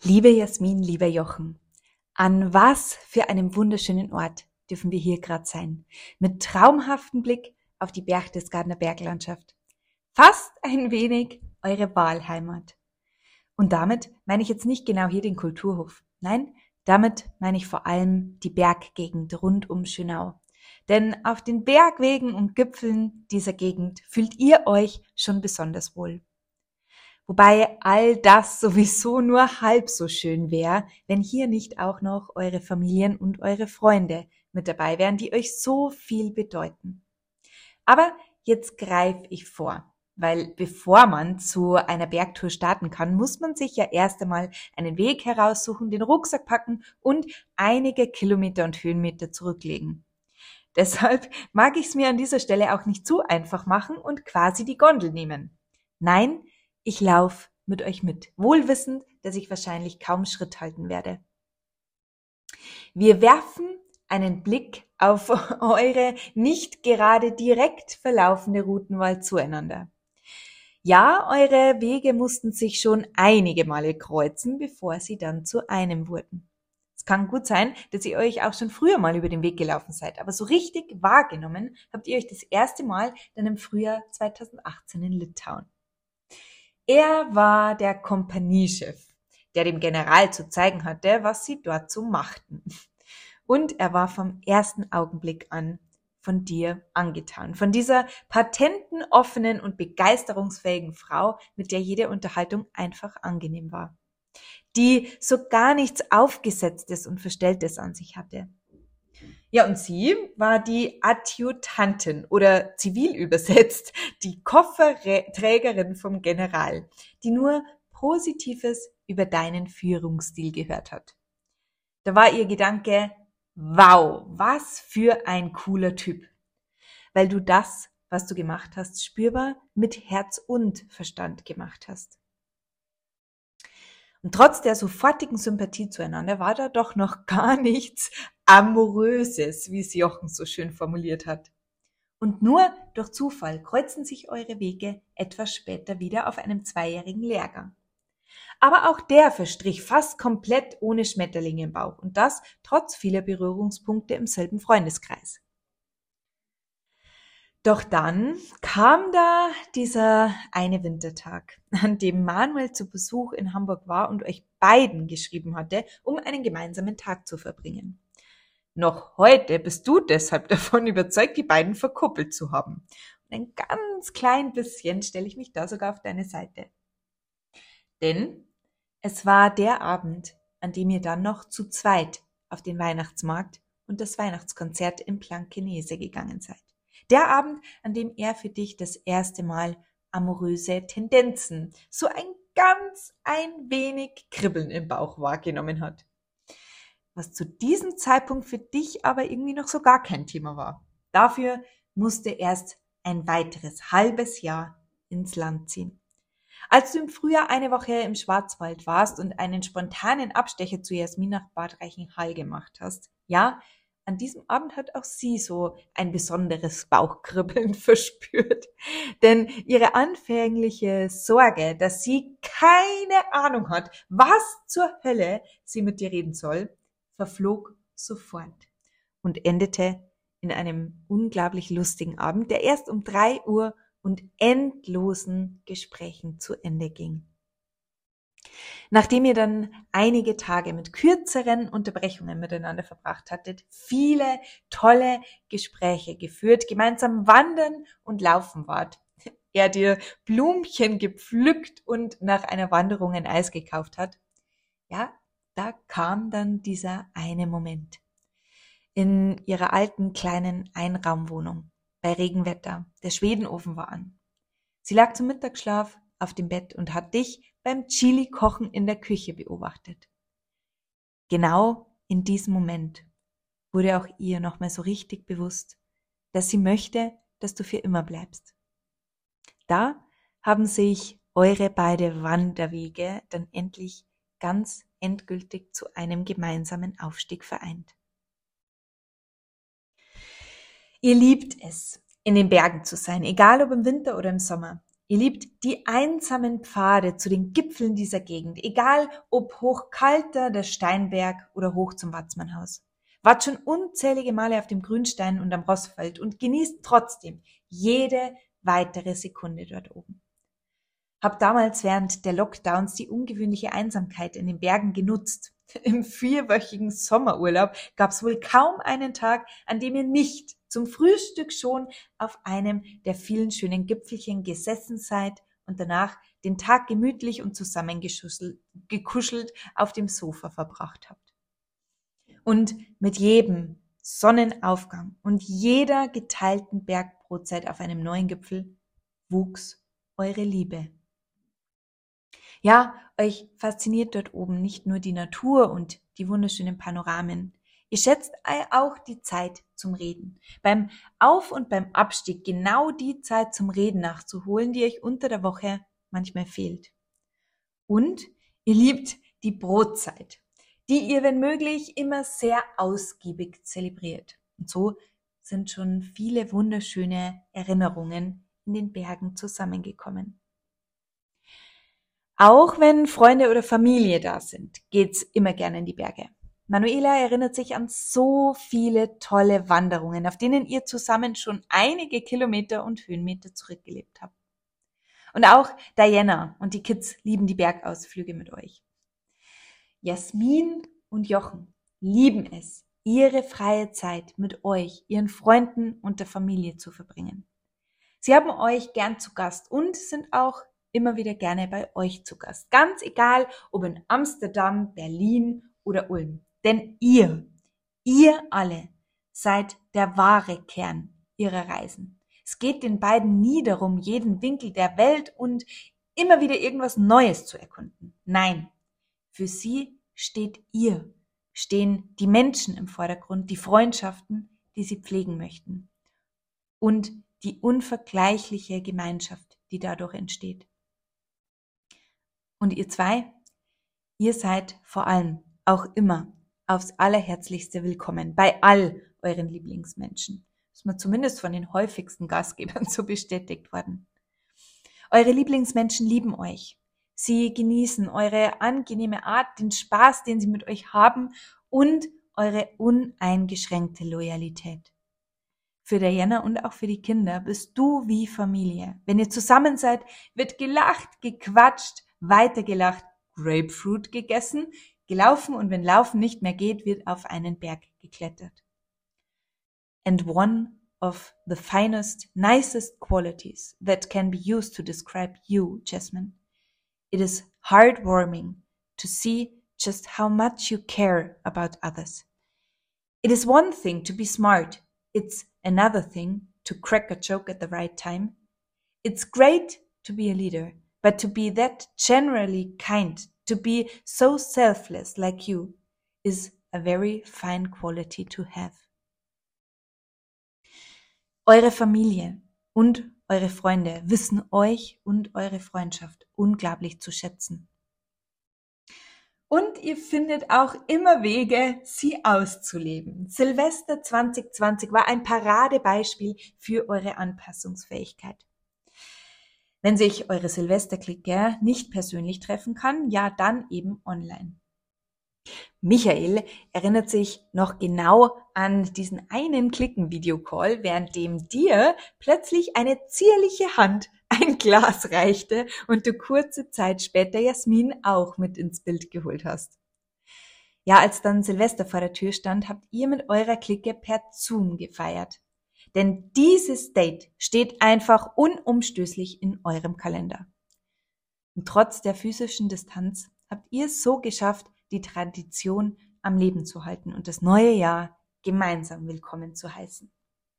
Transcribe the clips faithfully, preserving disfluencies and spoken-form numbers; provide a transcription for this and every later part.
Liebe Jasmin, lieber Jochen, an was für einem wunderschönen Ort dürfen wir hier gerade sein, mit traumhaftem Blick auf die Berchtesgadener Berglandschaft. Fast ein wenig eure Wahlheimat. Und damit meine ich jetzt nicht genau hier den Kulturhof. Nein, damit meine ich vor allem die Berggegend rund um Schönau. Denn auf den Bergwegen und Gipfeln dieser Gegend fühlt ihr euch schon besonders wohl. Wobei all das sowieso nur halb so schön wäre, wenn hier nicht auch noch eure Familien und eure Freunde mit dabei wären, die euch so viel bedeuten. Aber jetzt greife ich vor, weil bevor man zu einer Bergtour starten kann, muss man sich ja erst einmal einen Weg heraussuchen, den Rucksack packen und einige Kilometer und Höhenmeter zurücklegen. Deshalb mag ich es mir an dieser Stelle auch nicht zu einfach machen und quasi die Gondel nehmen. Nein, ich laufe mit euch mit, wohl wissend, dass ich wahrscheinlich kaum Schritt halten werde. Wir werfen einen Blick auf eure nicht gerade direkt verlaufende Routenwahl zueinander. Ja, eure Wege mussten sich schon einige Male kreuzen, bevor sie dann zu einem wurden. Es kann gut sein, dass ihr euch auch schon früher mal über den Weg gelaufen seid, aber so richtig wahrgenommen habt ihr euch das erste Mal dann im Frühjahr zweitausendachtzehn in Litauen. Er war der Kompaniechef, der dem General zu zeigen hatte, was sie dort so machten. Und er war vom ersten Augenblick an von dir angetan, von dieser patenten, offenen und begeisterungsfähigen Frau, mit der jede Unterhaltung einfach angenehm war, die so gar nichts Aufgesetztes und Verstelltes an sich hatte. Ja, und sie war die Adjutantin oder zivil übersetzt die Kofferträgerin vom General, die nur Positives über deinen Führungsstil gehört hat. Da war ihr Gedanke, wow, was für ein cooler Typ, weil du das, was du gemacht hast, spürbar mit Herz und Verstand gemacht hast. Und trotz der sofortigen Sympathie zueinander war da doch noch gar nichts Amoröses, wie es Jochen so schön formuliert hat. Und nur durch Zufall kreuzen sich eure Wege etwas später wieder auf einem zweijährigen Lehrgang. Aber auch der verstrich fast komplett ohne Schmetterlinge im Bauch und das trotz vieler Berührungspunkte im selben Freundeskreis. Doch dann kam da dieser eine Wintertag, an dem Manuel zu Besuch in Hamburg war und euch beiden geschrieben hatte, um einen gemeinsamen Tag zu verbringen. Noch heute bist du deshalb davon überzeugt, die beiden verkuppelt zu haben. Und ein ganz klein bisschen stelle ich mich da sogar auf deine Seite. Denn es war der Abend, an dem ihr dann noch zu zweit auf den Weihnachtsmarkt und das Weihnachtskonzert im Blankenese gegangen seid. Der Abend, an dem er für dich das erste Mal amoröse Tendenzen, so ein ganz ein wenig Kribbeln im Bauch wahrgenommen hat. Was zu diesem Zeitpunkt für dich aber irgendwie noch so gar kein Thema war. Dafür musste erst ein weiteres halbes Jahr ins Land ziehen. Als du im Frühjahr eine Woche im Schwarzwald warst und einen spontanen Abstecher zu Jasmin nach Bad Reichenhall gemacht hast, ja, an diesem Abend hat auch sie so ein besonderes Bauchkribbeln verspürt. Denn ihre anfängliche Sorge, dass sie keine Ahnung hat, was zur Hölle sie mit dir reden soll, verflog sofort und endete in einem unglaublich lustigen Abend, der erst um drei Uhr und endlosen Gesprächen zu Ende ging. Nachdem ihr dann einige Tage mit kürzeren Unterbrechungen miteinander verbracht hattet, viele tolle Gespräche geführt, gemeinsam wandern und laufen wart, er dir Blümchen gepflückt und nach einer Wanderung ein Eis gekauft hat, ja, da kam dann dieser eine Moment in ihrer alten kleinen Einraumwohnung bei Regenwetter. Der Schwedenofen war an. Sie lag zum Mittagsschlaf auf dem Bett und hat dich beim Chili-Kochen in der Küche beobachtet. Genau in diesem Moment wurde auch ihr nochmal so richtig bewusst, dass sie möchte, dass du für immer bleibst. Da haben sich eure beide Wanderwege dann endlich ganz endgültig zu einem gemeinsamen Aufstieg vereint. Ihr liebt es, in den Bergen zu sein, egal ob im Winter oder im Sommer. Ihr liebt die einsamen Pfade zu den Gipfeln dieser Gegend, egal ob hochkalter der Steinberg oder hoch zum Watzmannhaus. Wart schon unzählige Male auf dem Grünstein und am Rossfeld und genießt trotzdem jede weitere Sekunde dort oben. Hab damals während der Lockdowns die ungewöhnliche Einsamkeit in den Bergen genutzt. Im vierwöchigen Sommerurlaub gab's wohl kaum einen Tag, an dem ihr nicht zum Frühstück schon auf einem der vielen schönen Gipfelchen gesessen seid und danach den Tag gemütlich und zusammengekuschelt auf dem Sofa verbracht habt. Und mit jedem Sonnenaufgang und jeder geteilten Bergbrotzeit auf einem neuen Gipfel wuchs eure Liebe. Ja, euch fasziniert dort oben nicht nur die Natur und die wunderschönen Panoramen. Ihr schätzt auch die Zeit zum Reden. Beim Auf- und beim Abstieg genau die Zeit zum Reden nachzuholen, die euch unter der Woche manchmal fehlt. Und ihr liebt die Brotzeit, die ihr, wenn möglich, immer sehr ausgiebig zelebriert. Und so sind schon viele wunderschöne Erinnerungen in den Bergen zusammengekommen. Auch wenn Freunde oder Familie da sind, geht's immer gerne in die Berge. Manuela erinnert sich an so viele tolle Wanderungen, auf denen ihr zusammen schon einige Kilometer und Höhenmeter zurückgelebt habt. Und auch Diana und die Kids lieben die Bergausflüge mit euch. Jasmin und Jochen lieben es, ihre freie Zeit mit euch, ihren Freunden und der Familie zu verbringen. Sie haben euch gern zu Gast und sind auch immer wieder gerne bei euch zu Gast. Ganz egal, ob in Amsterdam, Berlin oder Ulm. Denn ihr, ihr alle seid der wahre Kern ihrer Reisen. Es geht den beiden nie darum, jeden Winkel der Welt und immer wieder irgendwas Neues zu erkunden. Nein, für sie steht ihr, stehen die Menschen im Vordergrund, die Freundschaften, die sie pflegen möchten. Und die unvergleichliche Gemeinschaft, die dadurch entsteht. Und ihr zwei, ihr seid vor allem auch immer aufs Allerherzlichste willkommen bei all euren Lieblingsmenschen. Das ist mir zumindest von den häufigsten Gastgebern so bestätigt worden. Eure Lieblingsmenschen lieben euch. Sie genießen eure angenehme Art, den Spaß, den sie mit euch haben und eure uneingeschränkte Loyalität. Für Diana und auch für die Kinder bist du wie Familie. Wenn ihr zusammen seid, wird gelacht, gequatscht, weitergelacht, Grapefruit gegessen, gelaufen und wenn Laufen nicht mehr geht, wird auf einen Berg geklettert. And one of the finest, nicest qualities that can be used to describe you, Jasmine, it is heartwarming to see just how much you care about others. It is one thing to be smart. It's another thing to crack a joke at the right time. It's great to be a leader, but to be that generally kind, to be so selfless like you, is a very fine quality to have. Eure Familie und eure Freunde wissen euch und eure Freundschaft unglaublich zu schätzen. Und ihr findet auch immer Wege, sie auszuleben. Silvester zwanzig zwanzig war ein Paradebeispiel für eure Anpassungsfähigkeit. Wenn sich eure Silvesterclique nicht persönlich treffen kann, ja dann eben online. Michael erinnert sich noch genau an diesen einen Klicken-Videocall, während dem dir plötzlich eine zierliche Hand ein Glas reichte und du kurze Zeit später Jasmin auch mit ins Bild geholt hast. Ja, als dann Silvester vor der Tür stand, habt ihr mit eurer Clique per Zoom gefeiert. Denn dieses Date steht einfach unumstößlich in eurem Kalender. Und trotz der physischen Distanz habt ihr es so geschafft, die Tradition am Leben zu halten und das neue Jahr gemeinsam willkommen zu heißen.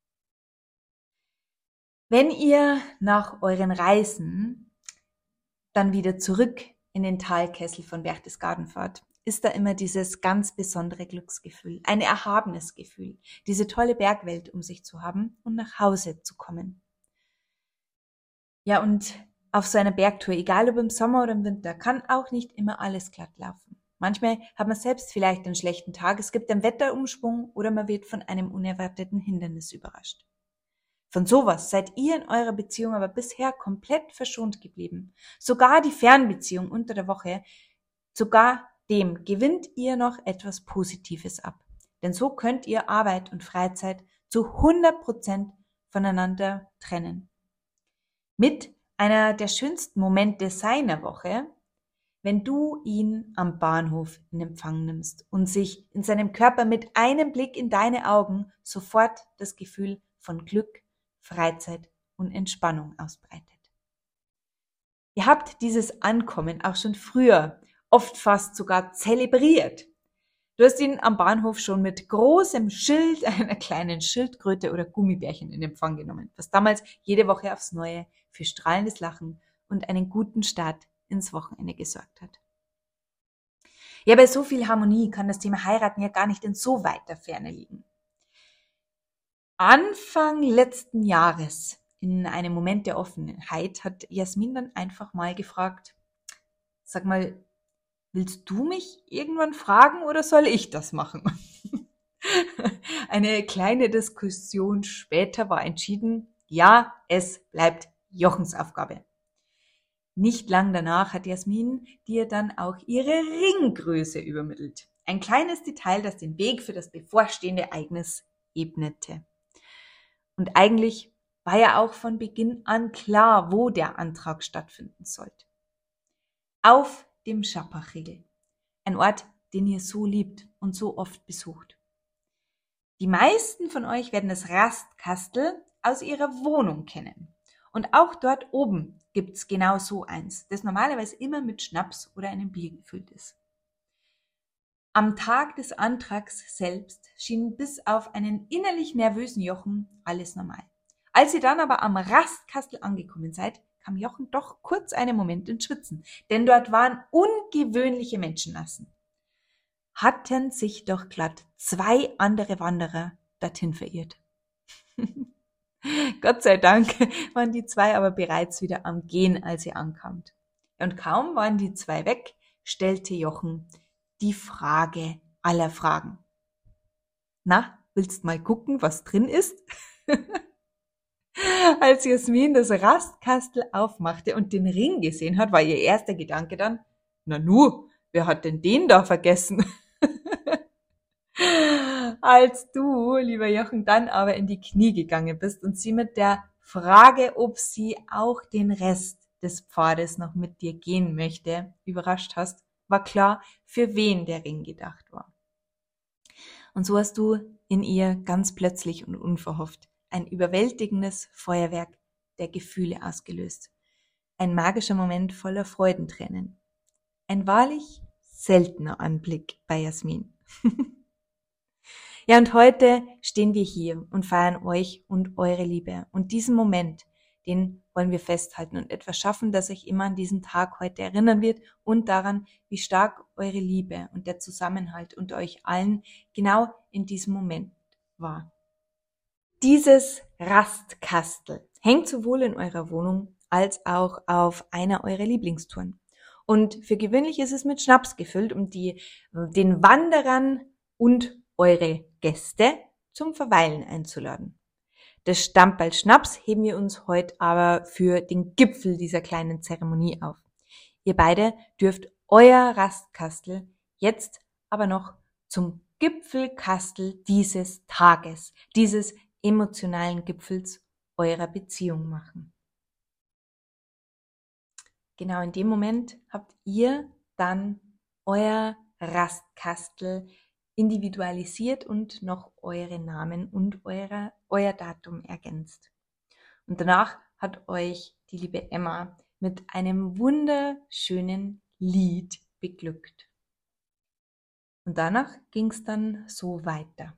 Wenn ihr nach euren Reisen dann wieder zurück in den Talkessel von Berchtesgaden fahrt, ist da immer dieses ganz besondere Glücksgefühl, ein erhabenes Gefühl, diese tolle Bergwelt um sich zu haben und nach Hause zu kommen. Ja, und auf so einer Bergtour, egal ob im Sommer oder im Winter, kann auch nicht immer alles glatt laufen. Manchmal hat man selbst vielleicht einen schlechten Tag, es gibt einen Wetterumschwung oder man wird von einem unerwarteten Hindernis überrascht. Von sowas seid ihr in eurer Beziehung aber bisher komplett verschont geblieben. Sogar die Fernbeziehung unter der Woche, sogar dem gewinnt ihr noch etwas Positives ab. Denn so könnt ihr Arbeit und Freizeit zu hundert Prozent voneinander trennen. Mit einer der schönsten Momente seiner Woche, wenn du ihn am Bahnhof in Empfang nimmst und sich in seinem Körper mit einem Blick in deine Augen sofort das Gefühl von Glück, Freizeit und Entspannung ausbreitet. Ihr habt dieses Ankommen auch schon früher, oft fast sogar zelebriert. Du hast ihn am Bahnhof schon mit großem Schild, einer kleinen Schildkröte oder Gummibärchen in Empfang genommen, was damals jede Woche aufs Neue für strahlendes Lachen und einen guten Start ins Wochenende gesorgt hat. Ja, bei so viel Harmonie kann das Thema Heiraten ja gar nicht in so weiter Ferne liegen. Anfang letzten Jahres, in einem Moment der Offenheit, hat Jasmin dann einfach mal gefragt, sag mal, willst du mich irgendwann fragen oder soll ich das machen? Eine kleine Diskussion später war entschieden, ja, es bleibt Jochens Aufgabe. Nicht lang danach hat Jasmin dir dann auch ihre Ringgröße übermittelt. Ein kleines Detail, das den Weg für das bevorstehende Ereignis ebnete. Und eigentlich war ja auch von Beginn an klar, wo der Antrag stattfinden sollte. Auf dem Schappachriegel. Ein Ort, den ihr so liebt und so oft besucht. Die meisten von euch werden das Rastkastel aus ihrer Wohnung kennen. Und auch dort oben gibt's genau so eins, das normalerweise immer mit Schnaps oder einem Bier gefüllt ist. Am Tag des Antrags selbst schien bis auf einen innerlich nervösen Jochen alles normal. Als ihr dann aber am Rastkastel angekommen seid, kam Jochen doch kurz einen Moment ins Schwitzen, denn dort waren ungewöhnliche Menschenmassen. Hatten sich doch glatt zwei andere Wanderer dorthin verirrt. Gott sei Dank waren die zwei aber bereits wieder am Gehen, als ihr ankamt. Und kaum waren die zwei weg, stellte Jochen die Frage aller Fragen. Na, willst mal gucken, was drin ist? Als Jasmin das Rastkastel aufmachte und den Ring gesehen hat, war ihr erster Gedanke dann, na nu, wer hat denn den da vergessen? Als du, lieber Jochen, dann aber in die Knie gegangen bist und sie mit der Frage, ob sie auch den Rest des Pfades noch mit dir gehen möchte, überrascht hast, war klar, für wen der Ring gedacht war. Und so hast du in ihr ganz plötzlich und unverhofft ein überwältigendes Feuerwerk der Gefühle ausgelöst. Ein magischer Moment voller Freudentränen. Ein wahrlich seltener Anblick bei Jasmin. Ja, und heute stehen wir hier und feiern euch und eure Liebe. Und diesen Moment, den wollen wir festhalten und etwas schaffen, das euch immer an diesen Tag heute erinnern wird und daran, wie stark eure Liebe und der Zusammenhalt unter euch allen genau in diesem Moment war. Dieses Rastkastel hängt sowohl in eurer Wohnung als auch auf einer eurer Lieblingstouren. Und für gewöhnlich ist es mit Schnaps gefüllt, um die, den Wanderern und eure Gäste zum Verweilen einzuladen. Das Stamperl Schnaps heben wir uns heute aber für den Gipfel dieser kleinen Zeremonie auf. Ihr beide dürft euer Rastkastel jetzt aber noch zum Gipfelkastel dieses Tages, dieses emotionalen Gipfels eurer Beziehung machen. Genau in dem Moment habt ihr dann euer Rastkastel individualisiert und noch eure Namen und eure, euer Datum ergänzt. Und danach hat euch die liebe Emma mit einem wunderschönen Lied beglückt. Und danach ging es dann so weiter.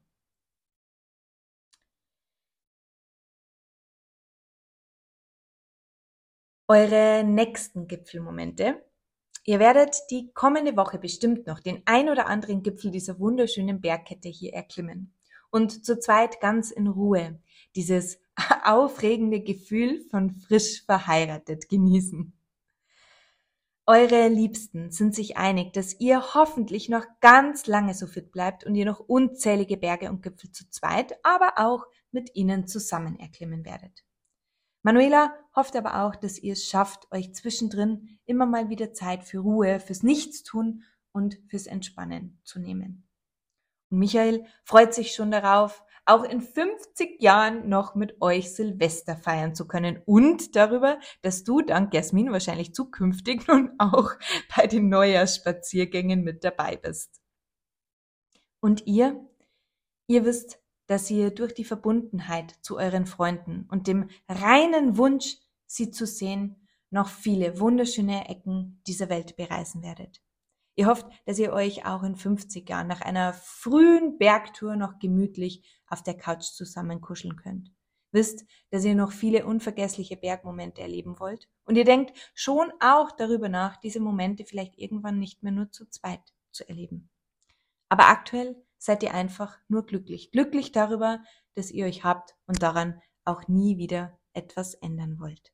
Eure nächsten Gipfelmomente. Ihr werdet die kommende Woche bestimmt noch den ein oder anderen Gipfel dieser wunderschönen Bergkette hier erklimmen und zu zweit ganz in Ruhe dieses aufregende Gefühl von frisch verheiratet genießen. Eure Liebsten sind sich einig, dass ihr hoffentlich noch ganz lange so fit bleibt und ihr noch unzählige Berge und Gipfel zu zweit, aber auch mit ihnen zusammen erklimmen werdet. Manuela hofft aber auch, dass ihr es schafft, euch zwischendrin immer mal wieder Zeit für Ruhe, fürs Nichtstun und fürs Entspannen zu nehmen. Und Michael freut sich schon darauf, auch in fünfzig Jahren noch mit euch Silvester feiern zu können und darüber, dass du dank Jasmin wahrscheinlich zukünftig nun auch bei den Neujahrsspaziergängen mit dabei bist. Und ihr? Ihr wisst, dass ihr durch die Verbundenheit zu euren Freunden und dem reinen Wunsch, sie zu sehen, noch viele wunderschöne Ecken dieser Welt bereisen werdet. Ihr hofft, dass ihr euch auch in fünfzig Jahren nach einer frühen Bergtour noch gemütlich auf der Couch zusammenkuscheln könnt. Wisst, dass ihr noch viele unvergessliche Bergmomente erleben wollt und ihr denkt schon auch darüber nach, diese Momente vielleicht irgendwann nicht mehr nur zu zweit zu erleben. Aber aktuell seid ihr einfach nur glücklich. Glücklich darüber, dass ihr euch habt und daran auch nie wieder etwas ändern wollt.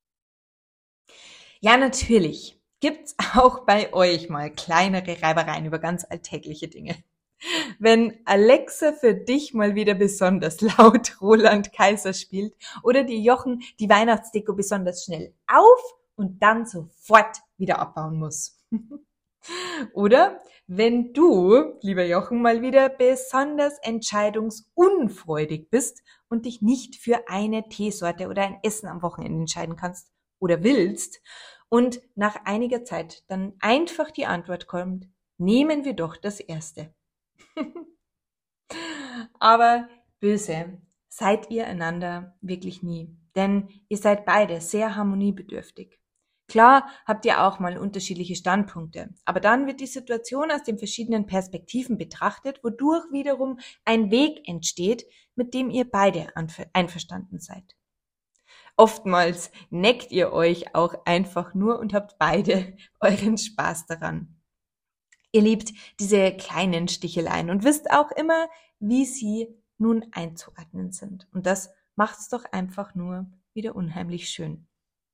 Ja, natürlich gibt's auch bei euch mal kleinere Reibereien über ganz alltägliche Dinge. Wenn Alexa für dich mal wieder besonders laut Roland Kaiser spielt oder die Jochen die Weihnachtsdeko besonders schnell auf und dann sofort wieder abbauen muss. Oder wenn du, lieber Jochen, mal wieder besonders entscheidungsunfreudig bist und dich nicht für eine Teesorte oder ein Essen am Wochenende entscheiden kannst oder willst und nach einiger Zeit dann einfach die Antwort kommt, nehmen wir doch das Erste. Aber böse seid ihr einander wirklich nie, denn ihr seid beide sehr harmoniebedürftig. Klar habt ihr auch mal unterschiedliche Standpunkte, aber dann wird die Situation aus den verschiedenen Perspektiven betrachtet, wodurch wiederum ein Weg entsteht, mit dem ihr beide einverstanden seid. Oftmals neckt ihr euch auch einfach nur und habt beide euren Spaß daran. Ihr liebt diese kleinen Sticheleien und wisst auch immer, wie sie nun einzuordnen sind. Und das macht's doch einfach nur wieder unheimlich schön.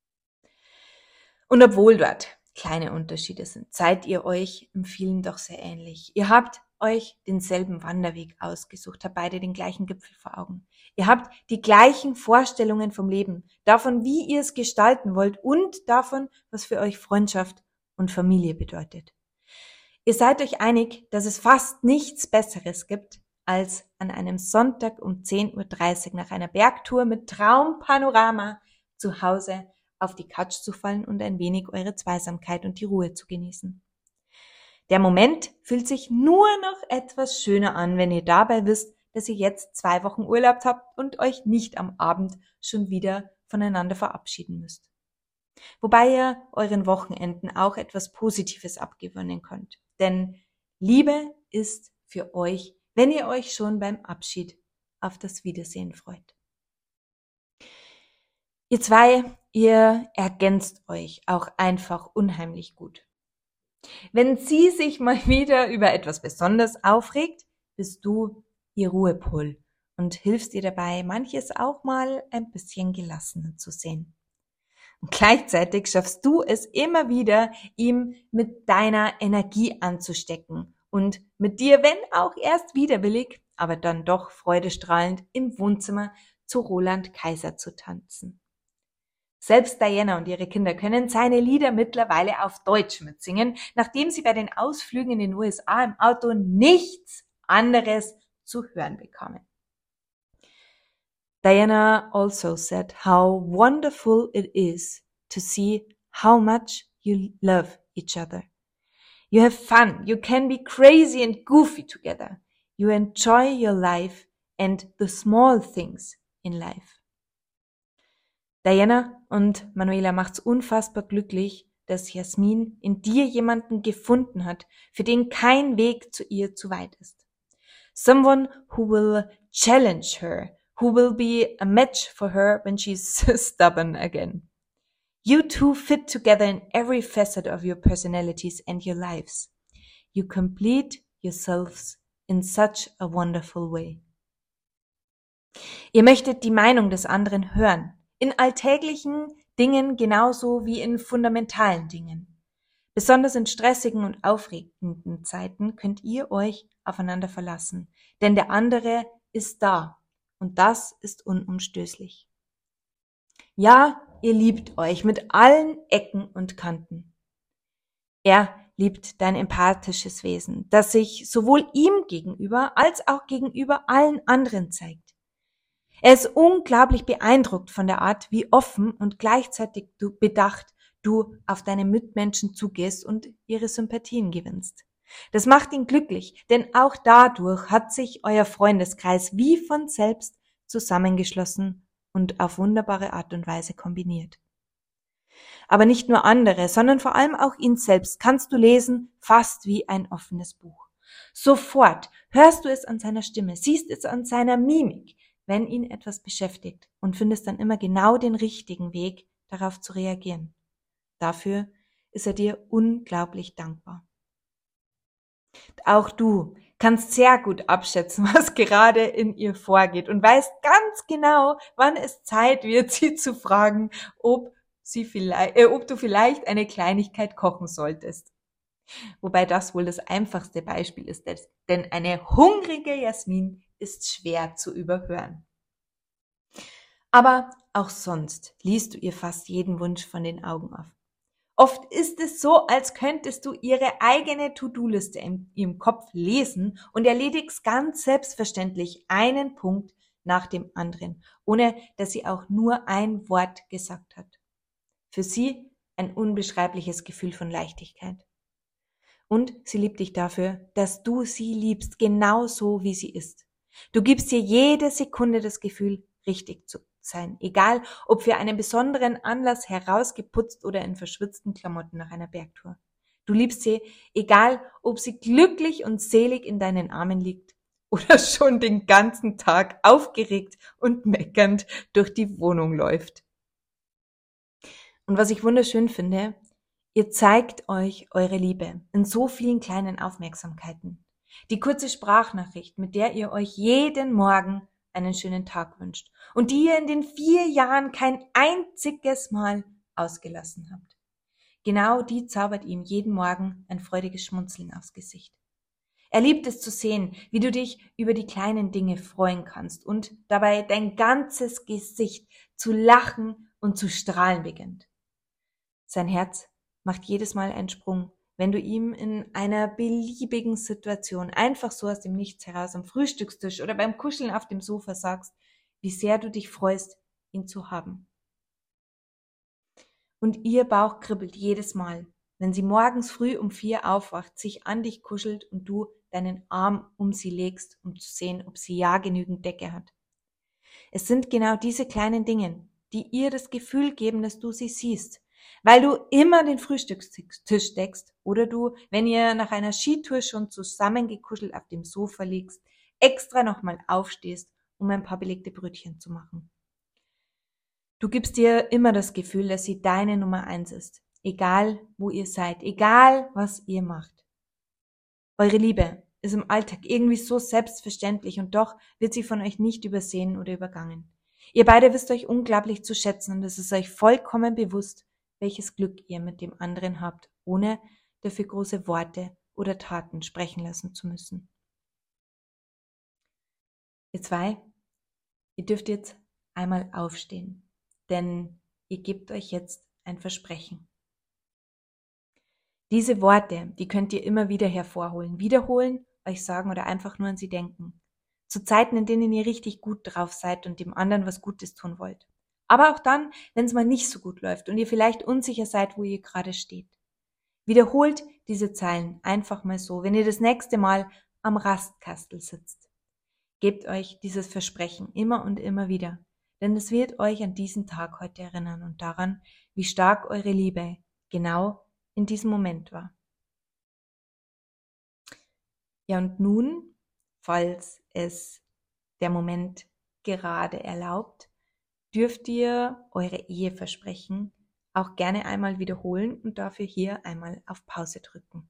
Und obwohl dort kleine Unterschiede sind, seid ihr euch im vielen doch sehr ähnlich. Ihr habt euch denselben Wanderweg ausgesucht, habt beide den gleichen Gipfel vor Augen. Ihr habt die gleichen Vorstellungen vom Leben, davon, wie ihr es gestalten wollt und davon, was für euch Freundschaft und Familie bedeutet. Ihr seid euch einig, dass es fast nichts Besseres gibt, als an einem Sonntag um zehn Uhr dreißig nach einer Bergtour mit Traumpanorama zu Hause auf die Couch zu fallen und ein wenig eure Zweisamkeit und die Ruhe zu genießen. Der Moment fühlt sich nur noch etwas schöner an, wenn ihr dabei wisst, dass ihr jetzt zwei Wochen Urlaub habt und euch nicht am Abend schon wieder voneinander verabschieden müsst. Wobei ihr euren Wochenenden auch etwas Positives abgewöhnen könnt. Denn Liebe ist für euch, wenn ihr euch schon beim Abschied auf das Wiedersehen freut. Ihr zwei, ihr ergänzt euch auch einfach unheimlich gut. Wenn sie sich mal wieder über etwas besonders aufregt, bist du ihr Ruhepol und hilfst ihr dabei, manches auch mal ein bisschen gelassener zu sehen. Und gleichzeitig schaffst du es immer wieder, ihm mit deiner Energie anzustecken und mit dir, wenn auch erst widerwillig, aber dann doch freudestrahlend im Wohnzimmer zu Roland Kaiser zu tanzen. Selbst Diana und ihre Kinder können seine Lieder mittlerweile auf Deutsch mitsingen, nachdem sie bei den Ausflügen in den U S A im Auto nichts anderes zu hören bekamen. Diana also said how wonderful it is to see how much you love each other. You have fun, you can be crazy and goofy together. You enjoy your life and the small things in life. Diana und Manuela macht's unfassbar glücklich, dass Jasmin in dir jemanden gefunden hat, für den kein Weg zu ihr zu weit ist. Someone who will challenge her, who will be a match for her when she's stubborn again. You two fit together in every facet of your personalities and your lives. You complete yourselves in such a wonderful way. Ihr möchtet die Meinung des anderen hören, in alltäglichen Dingen genauso wie in fundamentalen Dingen. Besonders in stressigen und aufregenden Zeiten könnt ihr euch aufeinander verlassen, denn der andere ist da und das ist unumstößlich. Ja, ihr liebt euch mit allen Ecken und Kanten. Er liebt dein empathisches Wesen, das sich sowohl ihm gegenüber als auch gegenüber allen anderen zeigt. Er ist unglaublich beeindruckt von der Art, wie offen und gleichzeitig du bedacht du auf deine Mitmenschen zugehst und ihre Sympathien gewinnst. Das macht ihn glücklich, denn auch dadurch hat sich euer Freundeskreis wie von selbst zusammengeschlossen und auf wunderbare Art und Weise kombiniert. Aber nicht nur andere, sondern vor allem auch ihn selbst kannst du lesen, fast wie ein offenes Buch. Sofort hörst du es an seiner Stimme, siehst es an seiner Mimik, wenn ihn etwas beschäftigt und findest dann immer genau den richtigen Weg, darauf zu reagieren. Dafür ist er dir unglaublich dankbar. Auch du kannst sehr gut abschätzen, was gerade in ihr vorgeht und weißt ganz genau, wann es Zeit wird, sie zu fragen, ob sie vielleicht, äh, ob du vielleicht eine Kleinigkeit kochen solltest. Wobei das wohl das einfachste Beispiel ist, denn eine hungrige Jasmin ist schwer zu überhören. Aber auch sonst liest du ihr fast jeden Wunsch von den Augen auf. Oft ist es so, als könntest du ihre eigene To-Do-Liste in ihrem Kopf lesen und erledigst ganz selbstverständlich einen Punkt nach dem anderen, ohne dass sie auch nur ein Wort gesagt hat. Für sie ein unbeschreibliches Gefühl von Leichtigkeit. Und sie liebt dich dafür, dass du sie liebst, genau so wie sie ist. Du gibst ihr jede Sekunde das Gefühl, richtig zu sein, egal ob für einen besonderen Anlass herausgeputzt oder in verschwitzten Klamotten nach einer Bergtour. Du liebst sie, egal ob sie glücklich und selig in deinen Armen liegt oder schon den ganzen Tag aufgeregt und meckernd durch die Wohnung läuft. Und was ich wunderschön finde, ihr zeigt euch eure Liebe in so vielen kleinen Aufmerksamkeiten. Die kurze Sprachnachricht, mit der ihr euch jeden Morgen einen schönen Tag wünscht und die ihr in den vier Jahren kein einziges Mal ausgelassen habt. Genau die zaubert ihm jeden Morgen ein freudiges Schmunzeln aufs Gesicht. Er liebt es zu sehen, wie du dich über die kleinen Dinge freuen kannst und dabei dein ganzes Gesicht zu lachen und zu strahlen beginnt. Sein Herz macht jedes Mal einen Sprung, wenn du ihm in einer beliebigen Situation einfach so aus dem Nichts heraus am Frühstückstisch oder beim Kuscheln auf dem Sofa sagst, wie sehr du dich freust, ihn zu haben. Und ihr Bauch kribbelt jedes Mal, wenn sie morgens früh um vier aufwacht, sich an dich kuschelt und du deinen Arm um sie legst, um zu sehen, ob sie ja genügend Decke hat. Es sind genau diese kleinen Dinge, die ihr das Gefühl geben, dass du sie siehst, weil du immer den Frühstückstisch deckst oder du, wenn ihr nach einer Skitour schon zusammengekuschelt auf dem Sofa liegst, extra nochmal aufstehst, um ein paar belegte Brötchen zu machen. Du gibst dir immer das Gefühl, dass sie deine Nummer eins ist, egal wo ihr seid, egal was ihr macht. Eure Liebe ist im Alltag irgendwie so selbstverständlich und doch wird sie von euch nicht übersehen oder übergangen. Ihr beide wisst euch unglaublich zu schätzen und es ist euch vollkommen bewusst, welches Glück ihr mit dem anderen habt, ohne dafür große Worte oder Taten sprechen lassen zu müssen. Ihr zwei, ihr dürft jetzt einmal aufstehen, denn ihr gebt euch jetzt ein Versprechen. Diese Worte, die könnt ihr immer wieder hervorholen, wiederholen, euch sagen oder einfach nur an sie denken. Zu Zeiten, in denen ihr richtig gut drauf seid und dem anderen was Gutes tun wollt. Aber auch dann, wenn es mal nicht so gut läuft und ihr vielleicht unsicher seid, wo ihr gerade steht. Wiederholt diese Zeilen einfach mal so, wenn ihr das nächste Mal am Rastkastel sitzt. Gebt euch dieses Versprechen immer und immer wieder, denn es wird euch an diesen Tag heute erinnern und daran, wie stark eure Liebe genau in diesem Moment war. Ja, und nun, falls es der Moment gerade erlaubt, dürft ihr eure Eheversprechen auch gerne einmal wiederholen und dafür hier einmal auf Pause drücken.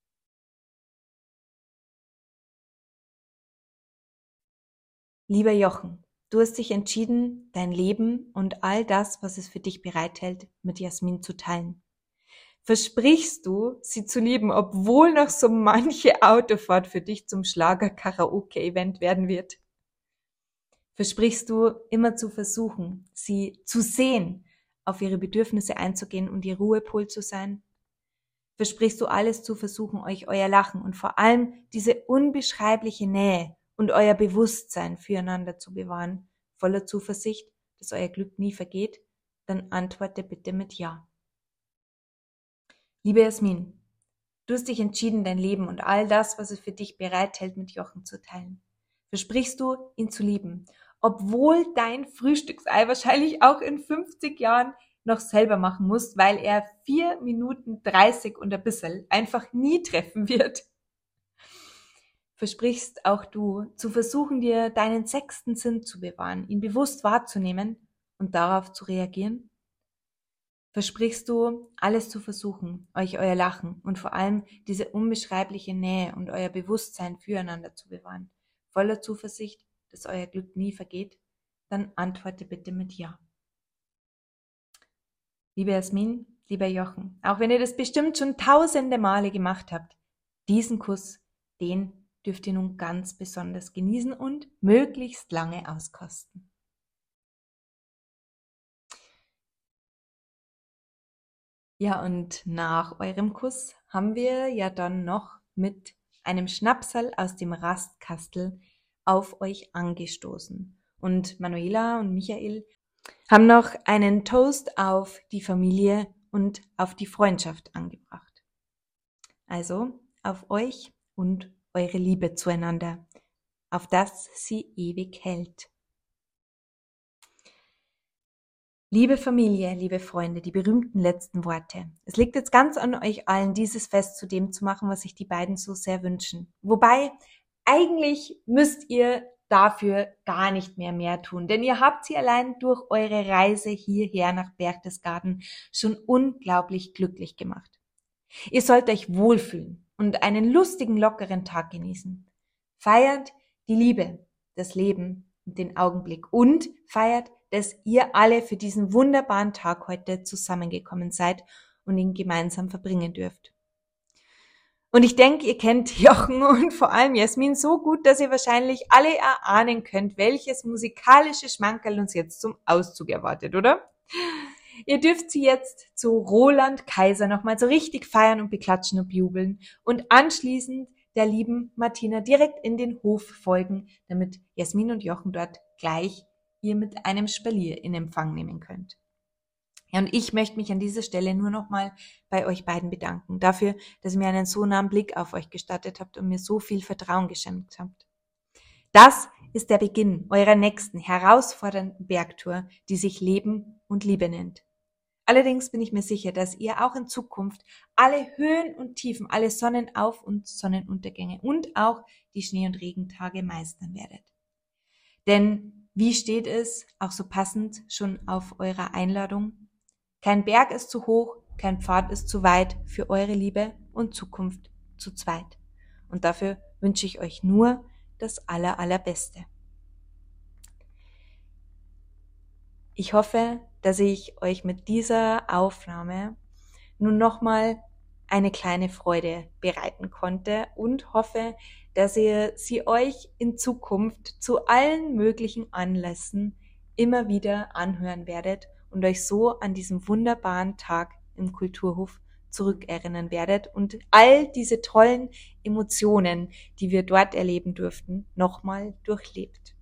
Lieber Jochen, du hast dich entschieden, dein Leben und all das, was es für dich bereithält, mit Jasmin zu teilen. Versprichst du, sie zu lieben, obwohl noch so manche Autofahrt für dich zum Schlager-Karaoke-Event werden wird? Versprichst du, immer zu versuchen, sie zu sehen, auf ihre Bedürfnisse einzugehen und ihr Ruhepol zu sein? Versprichst du, alles zu versuchen, euch euer Lachen und vor allem diese unbeschreibliche Nähe und euer Bewusstsein füreinander zu bewahren, voller Zuversicht, dass euer Glück nie vergeht? Dann antworte bitte mit Ja. Liebe Jasmin, du hast dich entschieden, dein Leben und all das, was es für dich bereithält, mit Jochen zu teilen. Versprichst du, ihn zu lieben, obwohl dein Frühstücksei wahrscheinlich auch in fünfzig Jahren noch selber machen musst, weil er vier Minuten dreißig und ein bisschen einfach nie treffen wird. Versprichst auch du, zu versuchen, dir deinen sechsten Sinn zu bewahren, ihn bewusst wahrzunehmen und darauf zu reagieren? Versprichst du, alles zu versuchen, euch euer Lachen und vor allem diese unbeschreibliche Nähe und euer Bewusstsein füreinander zu bewahren, voller Zuversicht, dass euer Glück nie vergeht? Dann antworte bitte mit Ja. Liebe Jasmin, lieber Jochen, auch wenn ihr das bestimmt schon tausende Male gemacht habt, diesen Kuss, den dürft ihr nun ganz besonders genießen und möglichst lange auskosten. Ja, und nach eurem Kuss haben wir ja dann noch mit einem Schnapsal aus dem Rastkastel auf euch angestoßen. Und Manuela und Michael haben noch einen Toast auf die Familie und auf die Freundschaft angebracht. Also auf euch und eure Liebe zueinander, auf dass sie ewig hält. Liebe Familie, liebe Freunde, die berühmten letzten Worte. Es liegt jetzt ganz an euch allen, dieses Fest zu dem zu machen, was sich die beiden so sehr wünschen. Wobei, eigentlich müsst ihr dafür gar nicht mehr mehr tun, denn ihr habt sie allein durch eure Reise hierher nach Berchtesgaden schon unglaublich glücklich gemacht. Ihr sollt euch wohlfühlen und einen lustigen, lockeren Tag genießen. Feiert die Liebe, das Leben und den Augenblick und feiert, dass ihr alle für diesen wunderbaren Tag heute zusammengekommen seid und ihn gemeinsam verbringen dürft. Und ich denke, ihr kennt Jochen und vor allem Jasmin so gut, dass ihr wahrscheinlich alle erahnen könnt, welches musikalische Schmankerl uns jetzt zum Auszug erwartet, oder? Ihr dürft sie jetzt zu Roland Kaiser nochmal so richtig feiern und beklatschen und jubeln und anschließend der lieben Martina direkt in den Hof folgen, damit Jasmin und Jochen dort gleich ihr mit einem Spalier in Empfang nehmen könnt. Ja, und ich möchte mich an dieser Stelle nur nochmal bei euch beiden bedanken, dafür, dass ihr mir einen so nahen Blick auf euch gestattet habt und mir so viel Vertrauen geschenkt habt. Das ist der Beginn eurer nächsten herausfordernden Bergtour, die sich Leben und Liebe nennt. Allerdings bin ich mir sicher, dass ihr auch in Zukunft alle Höhen und Tiefen, alle Sonnenauf- und Sonnenuntergänge und auch die Schnee- und Regentage meistern werdet. Denn wie steht es, auch so passend, schon auf eurer Einladung? Kein Berg ist zu hoch, kein Pfad ist zu weit für eure Liebe und Zukunft zu zweit. Und dafür wünsche ich euch nur das aller, allerbeste. Ich hoffe, dass ich euch mit dieser Aufnahme nun nochmal eine kleine Freude bereiten konnte und hoffe, dass ihr sie euch in Zukunft zu allen möglichen Anlässen immer wieder anhören werdet und euch so an diesen wunderbaren Tag im Kulturhof zurückerinnern werdet und all diese tollen Emotionen, die wir dort erleben durften, nochmal durchlebt.